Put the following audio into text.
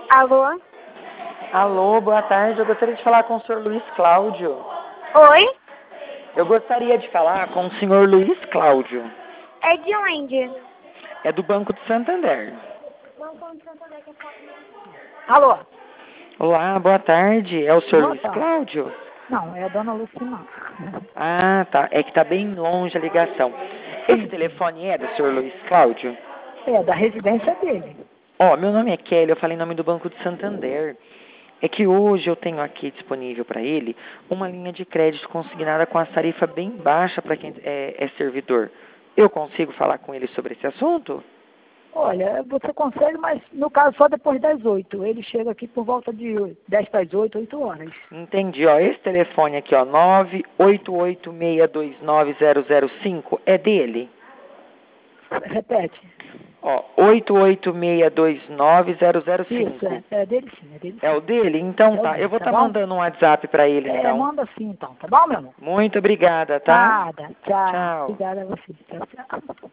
Alô? Alô, boa tarde. Eu gostaria de falar com o senhor Luiz Cláudio. Oi? Eu gostaria de falar com o senhor Luiz Cláudio. É de onde? É do Banco de Santander. Alô? Olá, boa tarde. É o senhor Boa Luiz tarde. Cláudio? Não, é a dona Lucina. Ah, tá. É que tá bem longe a ligação. Esse telefone é do senhor Luiz Cláudio? É, da residência dele. Ó, meu nome é Kelly, eu falei em nome do Banco de Santander. É que hoje eu tenho aqui disponível para ele uma linha de crédito consignada com a tarifa bem baixa para quem é servidor. Eu consigo falar com ele sobre esse assunto? Olha, você consegue, mas no caso só depois das 8. Ele chega aqui por volta de 10 para as 8, 8 horas. Entendi, ó. Esse telefone aqui, ó, 988629005, é dele? Repete. Ó, 886290005. Isso, é dele sim, é dele sim. É o dele? Então É o tá. dele, Eu vou tá estar bom? mandando um WhatsApp para ele, É, então. manda sim então, tá bom, meu amor? Muito obrigada, tá? Nada, tchau. Tchau. Obrigada a você. Tchau, tchau.